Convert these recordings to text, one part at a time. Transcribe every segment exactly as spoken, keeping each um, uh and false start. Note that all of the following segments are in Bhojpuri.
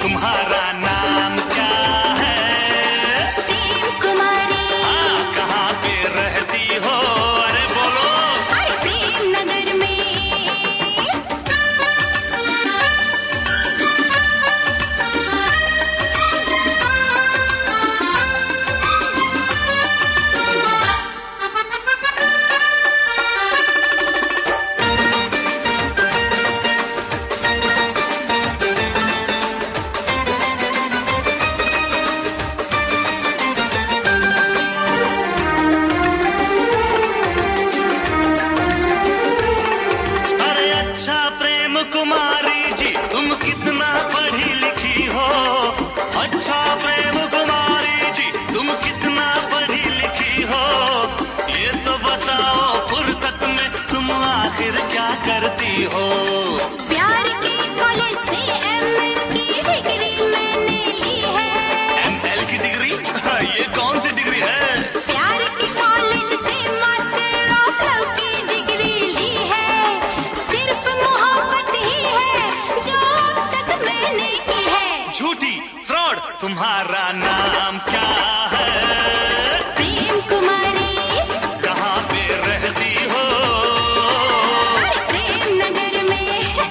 तुम्हारा नाम क्या है? प्रेम कुमारी। हाँ, कहाँ पे रहती हो? अरे बोलो। अरे प्रेम नगर में। कुमारी जी तुम कितना पढ़ी लिखी हो? अच्छा प्रेम कुमारी जी तुम कितना पढ़ी लिखी हो? ये तो बताओ फुर्सत में तुम आखिर क्या करती हो? प्यार के कॉलेज से एमएल की डिग्री मैंने ली है। एमएल की डिग्री? ये कौन सी डिग्री है? प्यार के कॉलेज से मास्टर ऑफ लव की डिग्री ली है। सिर्फ मोहब्बत ही है जो अब तक मैंने की है। झूठी, फ्रॉड। तुम्हारा नाम क्या है? प्रेम कुमारी। कहाँ पे रहती हो? अरे प्रेम नगर में।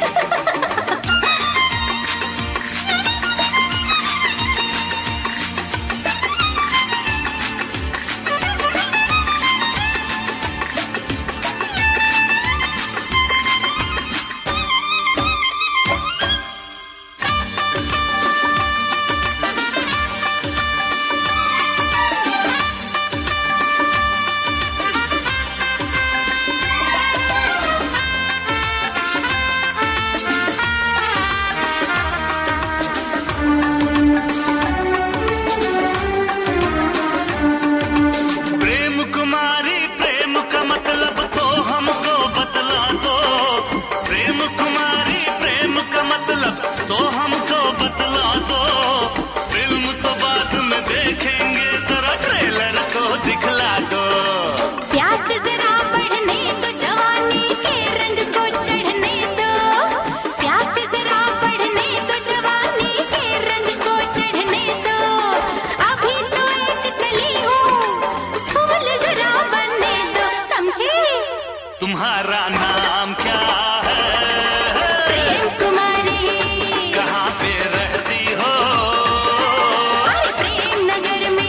मतलब तो हमको बतला दो। प्रेम कुमारी प्रेम का मतलब तो हमको बतला दो। फिल्म तो बाद में देखेंगे, जरा ट्रेलर को दिखला दो। प्यास जरा बढ़ने तो जवानी के रंग को चढ़ने दो। प्यास जरा बढ़ने तो जवानी के रंग को चढ़ने दो। अभी तो एक कली हूँ, फूल जरा बनने दो। समझे? तुम्हारा नाम क्या है? प्रेम कुमारी। कहाँ पे रहती हो? अरे प्रेम नगर में।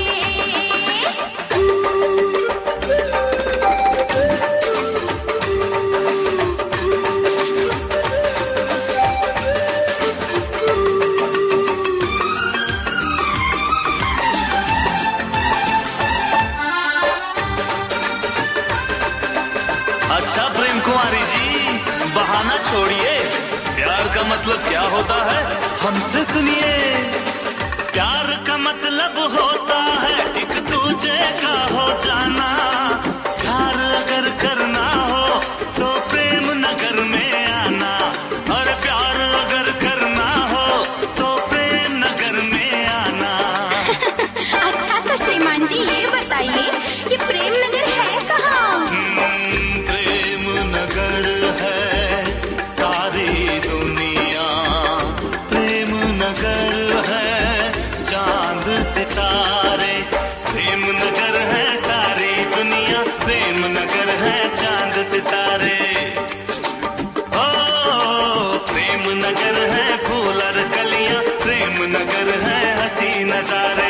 अच्छा प्रेम कुमारी जी, बहाना छोड़िए। प्यार का मतलब क्या होता है हमसे सुनिए। प्यार का मतलब होता है एक दूजे का हो जाना। प्यार अगर करना हो तो प्रेम नगर में आना। और प्यार अगर करना हो तो प्रेम नगर में आना। अच्छा तो श्रीमान जी ये बताइए कि प्रेम नगर है कहाँ? प्रेम नगर है सारी दुनिया। प्रेम नगर है चांद सितारे। प्रेम नगर है सारी दुनिया। प्रेम नगर है चांद सितारे। ओ प्रेम नगर है फूल और कलियां। प्रेम नगर है हंसी नजारे।